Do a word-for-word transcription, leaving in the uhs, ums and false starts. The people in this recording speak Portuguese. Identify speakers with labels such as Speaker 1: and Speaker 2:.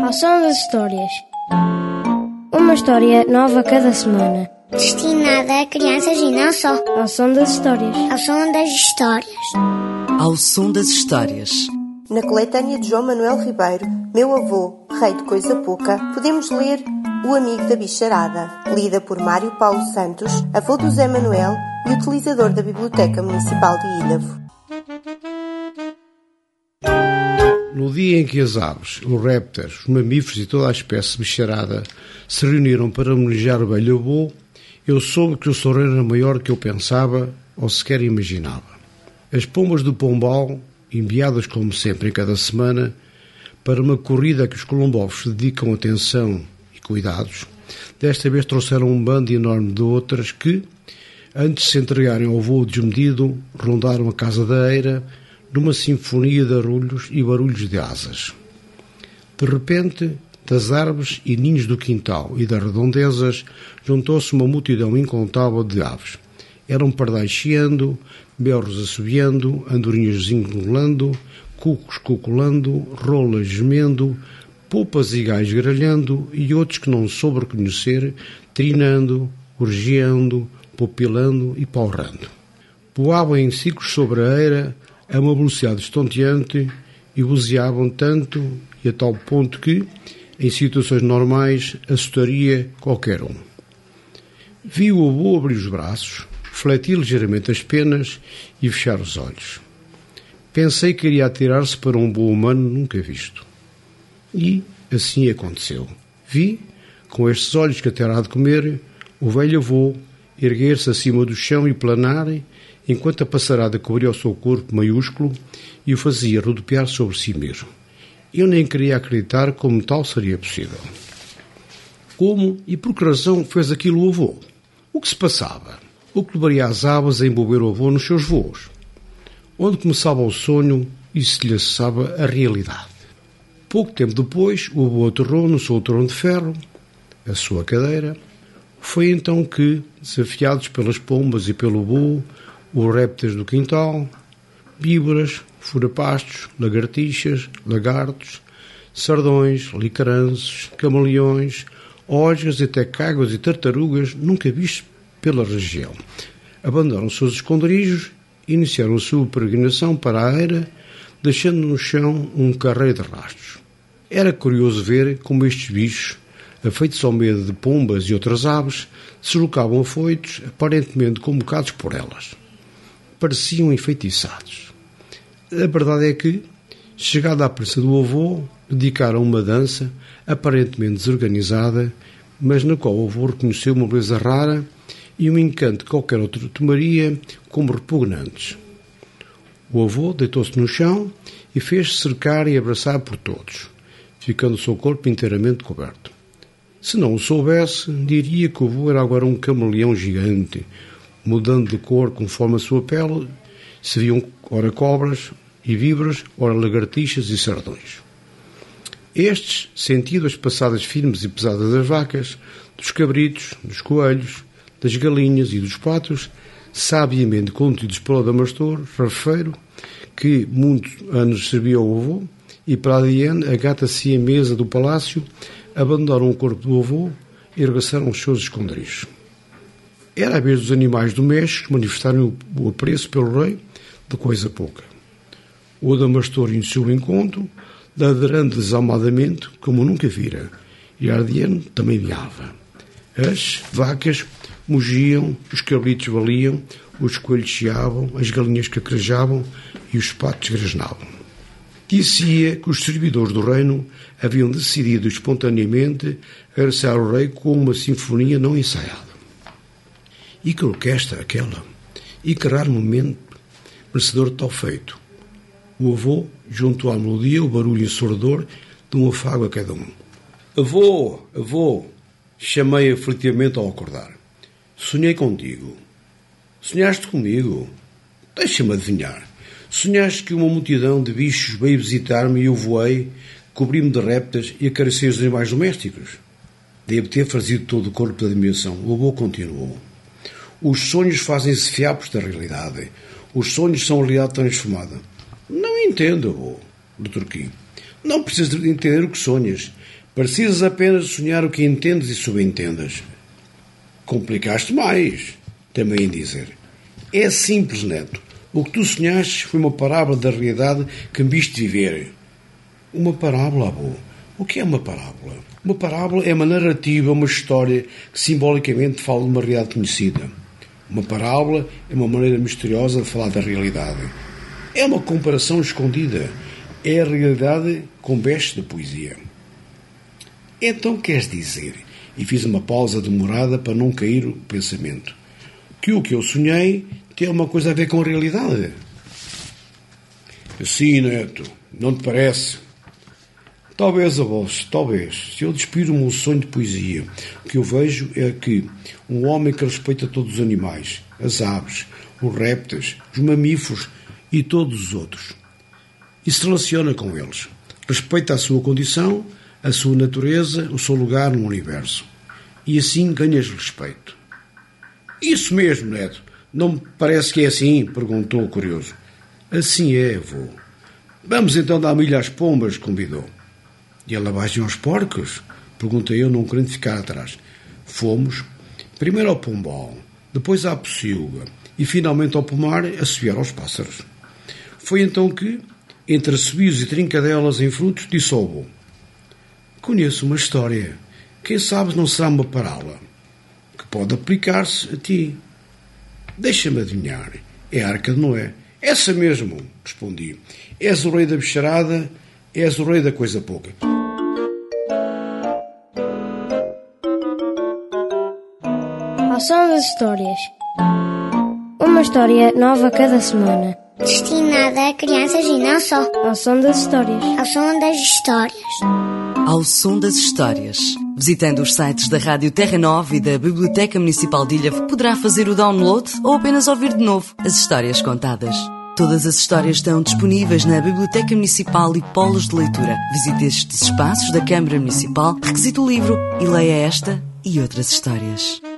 Speaker 1: Ao som das histórias. Uma história nova cada semana.
Speaker 2: Destinada a crianças e não só.
Speaker 1: Ao som das histórias.
Speaker 2: Ao som das histórias.
Speaker 3: Ao som das histórias.
Speaker 4: Na coletânea de João Manuel Ribeiro, Meu Avô, Rei de Coisa Pouca, podemos ler O Amigo da Bicharada, lida por Mário Paulo Santos, avô do Zé Manuel e utilizador da Biblioteca Municipal de Ilhavo.
Speaker 5: No dia em que as aves, os répteis, os mamíferos e toda a espécie de bicharada se reuniram para homenagear o velho avô, eu soube que o sorrir era maior que eu pensava ou sequer imaginava. As pombas do Pombal, enviadas como sempre em cada semana, para uma corrida a que os colombovos dedicam atenção e cuidados, desta vez trouxeram um bando enorme de outras que, antes de se entregarem ao voo desmedido, rondaram a casa da eira numa sinfonia de arrulhos e barulhos de asas. De repente, das árvores e ninhos do quintal e das redondezas, juntou-se uma multidão incontável de aves. Eram pardais chiando, berros assobiando, andorinhas zingolando, cucos cuculando, rolas gemendo, poupas e gais gralhando e outros que não soube reconhecer, trinando, urgiando, pupilando e paurando. Voavam em ciclos sobre a eira a uma velocidade estonteante e buziavam tanto e a tal ponto que, em situações normais, assustaria qualquer um. Vi o avô abrir os braços, fletir ligeiramente as penas e fechar os olhos. Pensei que iria atirar-se para um voo humano nunca visto. E assim aconteceu. Vi, com estes olhos que terá de comer, o velho avô erguer-se acima do chão e planar, enquanto a passarada cobria o seu corpo maiúsculo e o fazia rodopiar sobre si mesmo. Eu nem queria acreditar como tal seria possível. Como e por que razão fez aquilo o avô? O que se passava? O que levaria as aves a envolver o avô nos seus voos? Onde começava o sonho e se lhe acessava a realidade? Pouco tempo depois, o avô aterrou no seu trono de ferro, a sua cadeira. Foi então que, desafiados pelas pombas e pelo voo, os répteis do quintal, víboras, furapastos, lagartixas, lagartos, sardões, licaranços, camaleões, osgas e até cáguas e tartarugas nunca vistos pela região, abandonaram os seus esconderijos e iniciaram a sua peregrinação para a eira, deixando no chão um carreiro de rastros. Era curioso ver como estes bichos, afeitos ao medo de pombas e outras aves, se deslocavam afoitos, aparentemente convocados por elas. Pareciam enfeitiçados. A verdade é que, chegada à presença do avô, dedicaram uma dança aparentemente desorganizada, mas na qual o avô reconheceu uma beleza rara e um encanto que qualquer outro tomaria como repugnantes. O avô deitou-se no chão e fez-se cercar e abraçar por todos, ficando o seu corpo inteiramente coberto. Se não o soubesse, diria que o avô era agora um camaleão gigante, mudando de cor conforme a sua pele, se viam ora cobras e víboras, ora lagartixas e sardões. Estes, sentindo as passadas firmes e pesadas das vacas, dos cabritos, dos coelhos, das galinhas e dos patos, sabiamente contidos pelo Adamastor, rafeiro, que muitos anos servia ao avô, e para adiante a gata siamesa do palácio, abandonaram o corpo do avô e regressaram aos seus esconderijos. Era a vez dos animais domésticos manifestarem o apreço pelo rei de Coisa Pouca. O Adamastor iniciou o encontro, ladrando desalmadamente como nunca vira, e a Ardiano também miava. As vacas mugiam, os cabritos baliam, os coelhos chiavam, as galinhas cacarejavam e os patos grasnavam. Dizia que os servidores do reino haviam decidido espontaneamente agraciar o rei com uma sinfonia não ensaiada. E que orquestra aquela? E que raro momento merecedor de tal feito. O avô juntou à melodia o barulho ensurdador de um afago a cada um. Avô, avô, chamei aflitivamente ao acordar. Sonhei contigo. Sonhaste comigo? Deixa-me adivinhar. Sonhaste que uma multidão de bichos veio visitar-me e eu voei, cobri-me de répteis e acariciei os animais domésticos? Devo ter frazido todo o corpo da dimensão. O avô continuou. Os sonhos fazem-se fiapos da realidade. Os sonhos são realidade transformada. Não entendo, avô, doutor Kim. Não precisas de entender o que sonhas. Precisas apenas sonhar o que entendes e subentendas. Complicaste mais, também dizer. É simples, neto. O que tu sonhaste foi uma parábola da realidade que me viste viver. Uma parábola, avô? O que é uma parábola? Uma parábola é uma narrativa, uma história que simbolicamente fala de uma realidade conhecida. Uma parábola é uma maneira misteriosa de falar da realidade. É uma comparação escondida. É a realidade com vestes de poesia. Então queres dizer, e fiz uma pausa demorada para não cair o pensamento, que o que eu sonhei tem alguma coisa a ver com a realidade? Sim, neto, não te parece? Talvez, avô, talvez. Se eu despiro o meu sonho de poesia, o que eu vejo é que um homem que respeita todos os animais, as aves, os répteis, os mamíferos e todos os outros, e se relaciona com eles, respeita a sua condição, a sua natureza, o seu lugar no universo, e assim ganhas respeito. Isso mesmo, neto. Não me parece que é assim? Perguntou o curioso. Assim é, avô. Vamos então dar milho às pombas, convidou. E a lavagem aos porcos? Perguntei eu, não querendo ficar atrás. Fomos, primeiro ao pombal, depois à pocilga e finalmente ao pomar a assobiar aos pássaros. Foi então que, entre assobios e trincadelas em frutos, disse ao avô: conheço uma história. Quem sabe não será uma parábola que pode aplicar-se a ti. Deixa-me adivinhar. É a Arca de Noé. Essa mesmo, respondi. És o rei da bicharada, és o rei da coisa pouca.
Speaker 1: Ao som das histórias. Uma história nova cada semana.
Speaker 2: Destinada a crianças e não só.
Speaker 1: Ao som das histórias.
Speaker 2: Ao som das histórias.
Speaker 3: Ao som das histórias. Visitando os sites da Rádio Terra Nova e da Biblioteca Municipal de Ilha, poderá fazer o download ou apenas ouvir de novo as histórias contadas. Todas as histórias estão disponíveis na Biblioteca Municipal e Polos de Leitura. Visite estes espaços da Câmara Municipal, requisite o livro e leia esta e outras histórias.